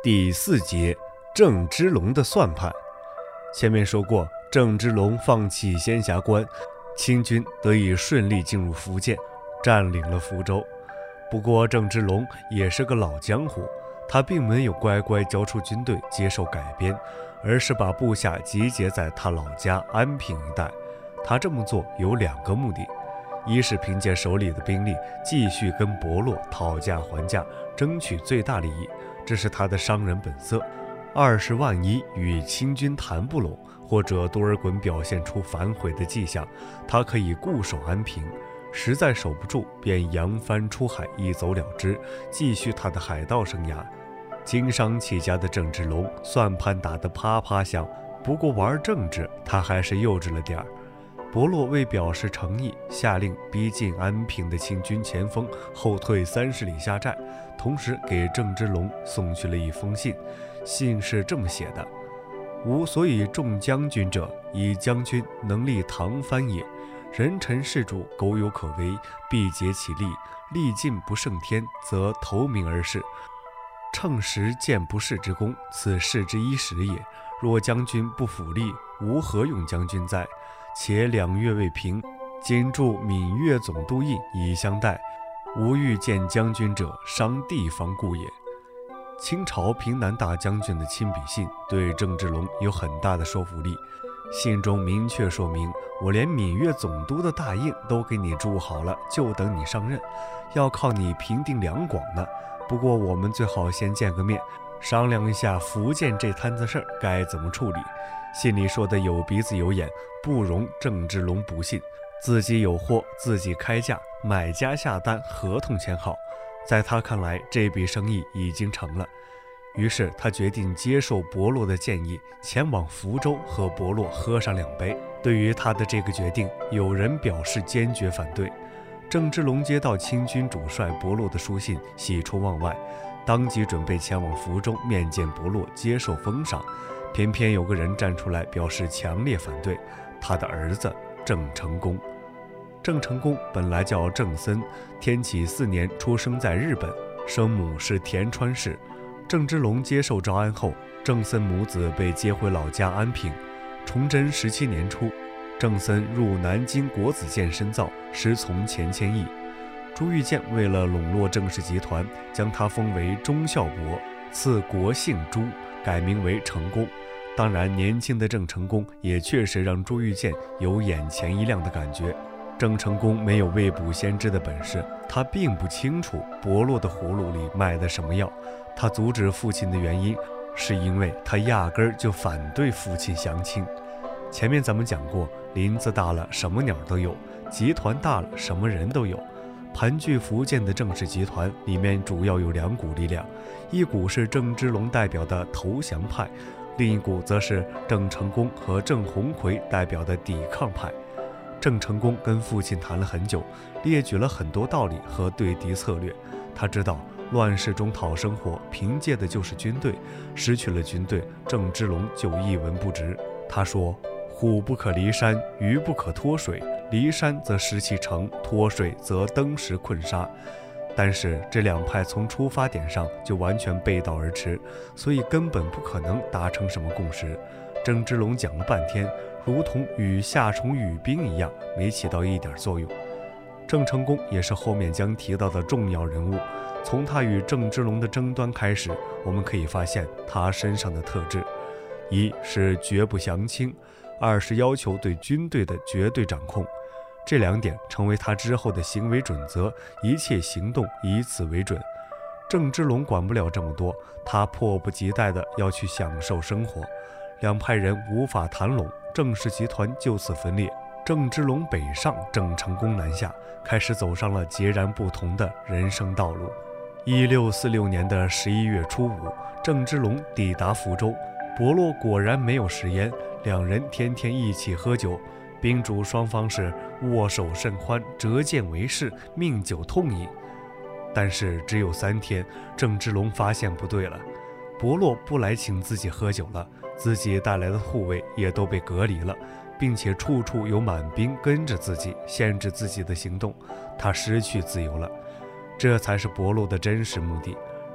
第4节，郑芝龙的算盘。前面说过，郑芝龙放弃仙霞关，清军得以顺利进入福建，占领了福州。不过郑芝龙也是个老江湖，他并没有乖乖交出军队接受改编，而是把部下集结在他老家安平一带。他这么做有2个目的，一是凭借手里的兵力继续跟伯洛讨价还价，争取最大利益，这是他的商人本色；二是万一与清军谈不拢，或者多尔衮表现出反悔的迹象，他可以固守安平，实在守不住便扬帆出海，一走了之，继续他的海盗生涯。经商起家的郑芝龙算盘打得啪啪响，不过玩政治他还是幼稚了点儿。伯洛为表示诚意，下令逼近安平的清军前锋后退30里下寨，同时给郑芝龙送去了一封信。信是这么写的：吾所以重将军者，以将军能立唐藩也。人臣士主苟有可为，必竭其力，力尽不胜天，则投名而事。乘时见不世之功，此事之一时也。若将军不辅力，吾何用将军在？且2月未平，今驻闽粤总督印以相待，吾欲见将军者，伤地方故也。清朝平南大将军的亲笔信对郑芝龙有很大的说服力。信中明确说明，我连闽粤总督的大印都给你筑好了，就等你上任，要靠你平定两广呢。不过我们最好先见个面，商量一下福建这摊子事儿该怎么处理。信里说的有鼻子有眼，不容郑芝龙不信，自己有货自己开价，买家下单，合同签好。在他看来，这笔生意已经成了，于是他决定接受伯洛的建议，前往福州和伯洛喝上2杯。对于他的这个决定，有人表示坚决反对。郑芝龙接到清军主帅伯洛的书信，喜出望外，当即准备前往福州面见伯洛，接受封赏。偏偏有个人站出来表示强烈反对，他的儿子郑成功。郑成功本来叫郑森，天启4年出生在日本，生母是田川氏。郑芝龙接受招安后，郑森母子被接回老家安平。崇祯17年初，郑森入南京国子监深造，师从钱谦益。朱玉建为了笼络郑氏集团，将他封为忠孝伯，赐国姓朱，改名为成功。当然，年轻的郑成功也确实让朱玉建有眼前一亮的感觉。郑成功没有未卜先知的本事，他并不清楚伯洛的葫芦里卖的什么药。他阻止父亲的原因，是因为他压根儿就反对父亲降清。前面咱们讲过，林子大了什么鸟都有，集团大了什么人都有。盘踞福建的郑氏集团里面主要有2股力量，一股是郑芝龙代表的投降派，另一股则是郑成功和郑鸿逵代表的抵抗派。郑成功跟父亲谈了很久，列举了很多道理和对敌策略。他知道乱世中讨生活，凭借的就是军队，失去了军队，郑芝龙就一文不值。他说：虎不可离山，鱼不可脱水，离山则失其城，脱水则登时困杀。但是这2派从出发点上就完全背道而驰，所以根本不可能达成什么共识。郑芝龙讲了半天，如同与夏虫语冰一样，没起到一点作用。郑成功也是后面将提到的重要人物，从他与郑芝龙的争端开始，我们可以发现他身上的特质：一是绝不降清，二是要求对军队的绝对掌控。这2点成为他之后的行为准则，一切行动以此为准。郑芝龙管不了这么多，他迫不及待地要去享受生活。2派人无法谈拢，郑氏集团就此分裂。郑芝龙北上，郑成功南下，开始走上了截然不同的人生道路。1646年的11月初5，郑芝龙抵达福州，伯洛果然没有食言，2人天天一起喝酒，宾主双方是握手甚欢，折剑为誓，命酒痛饮。但是只有3天，郑芝龙发现不对了，伯洛不来请自己喝酒了，自己带来的护卫也都被隔离了，并且处处有满兵跟着自己，限制自己的行动，他失去自由了。这才是伯洛的真实目的。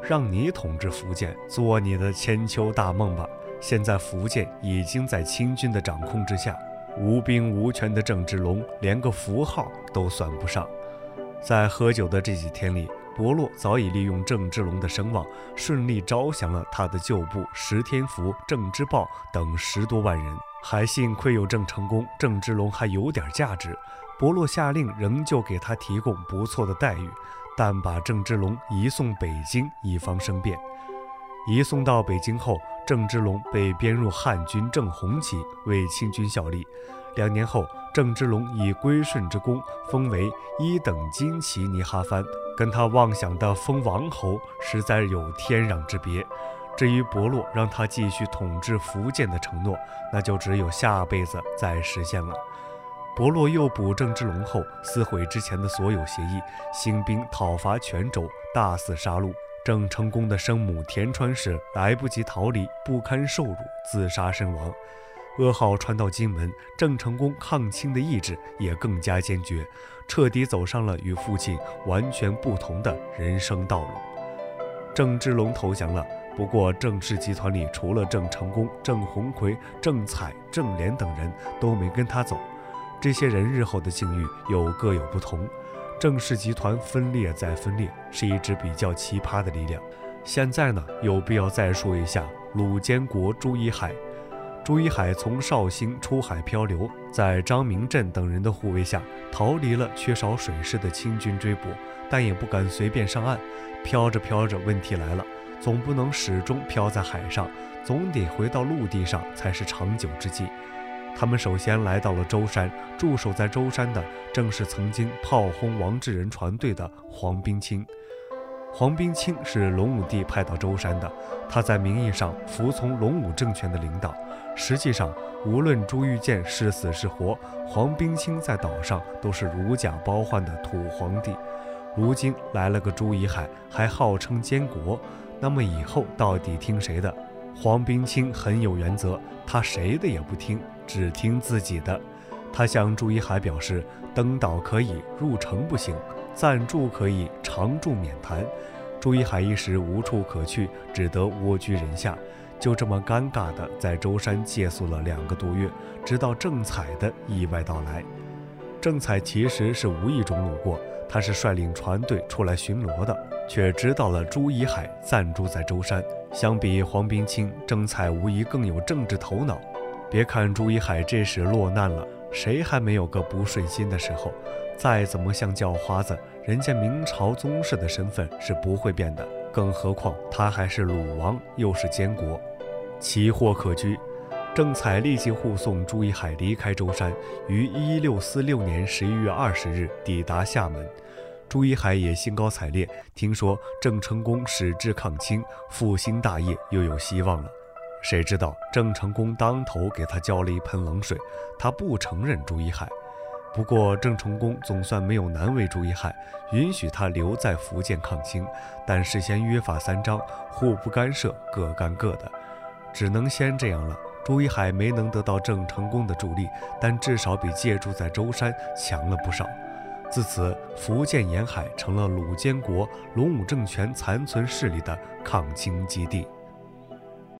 让你统治福建，做你的千秋大梦吧。现在福建已经在清军的掌控之下，无兵无权的郑芝龙连个符号都算不上。在喝酒的这几天里，伯洛早已利用郑芝龙的声望，顺利招降了他的旧部石天福、郑芝豹等10多万人。还幸亏有郑成功，郑芝龙还有点价值。伯洛下令仍旧给他提供不错的待遇，但把郑芝龙移送北京，以防生变。移送到北京后，郑芝龙被编入汉军正红旗，为清军效力。2年后，郑芝龙以归顺之功封为1等金旗尼哈藩，跟他妄想的封王侯实在有天壤之别。至于伯洛让他继续统治福建的承诺，那就只有下辈子再实现了。伯洛诱捕郑芝龙后，撕毁之前的所有协议，兴兵讨伐泉州，大肆杀戮。郑成功的生母田川氏来不及逃离，不堪受辱，自杀身亡。噩耗传到金门，郑成功抗清的意志也更加坚决，彻底走上了与父亲完全不同的人生道路。郑芝龙投降了，不过郑氏集团里除了郑成功、郑鸿逵、郑彩、郑莲等人都没跟他走。这些人日后的境遇又各有不同。郑氏集团分裂再分裂，是一支比较奇葩的力量。现在呢，有必要再说一下鲁监国朱一海。朱一海从绍兴出海漂流，在张明镇等人的护卫下，逃离了缺少水师的清军追捕，但也不敢随便上岸。漂着漂着，问题来了，总不能始终漂在海上，总得回到陆地上才是长久之计。他们首先来到了舟山，驻守在舟山的正是曾经炮轰王志仁船队的黄宾清。黄宾清是隆武帝派到舟山的，他在名义上服从隆武政权的领导，实际上无论朱玉建是死是活，黄宾清在岛上都是如假包换的土皇帝。如今来了个朱一海，还号称监国，那么以后到底听谁的？黄宾清很有原则，他谁的也不听，只听自己的。他向朱一海表示，登岛可以，入城不行，暂住可以，常住免谈。朱一海一时无处可去，只得蜗居人下，就这么尴尬地在舟山借宿了2个多月，直到郑彩的意外到来。郑彩其实是无意中路过，他是率领船队出来巡逻的，却知道了朱一海暂住在舟山。相比黄宾清，郑彩无疑更有政治头脑。别看朱一海这时落难了，谁还没有个不顺心的时候？再怎么像叫花子，人家明朝宗室的身份是不会变的，更何况他还是鲁王，又是监国，奇货可居。郑彩立即护送朱一海离开舟山，于1646年11月20日抵达厦门。朱一海也兴高采烈，听说郑成功矢志抗清，复兴大业又有希望了。谁知道郑成功当头给他浇了一盆冷水，他不承认朱一海。不过郑成功总算没有难为朱一海，允许他留在福建抗清，但事先约法3章，互不干涉，各干各的，只能先这样了。朱一海没能得到郑成功的助力，但至少比借住在舟山强了不少。自此，福建沿海成了鲁监国、隆武政权残存势力的抗清基地。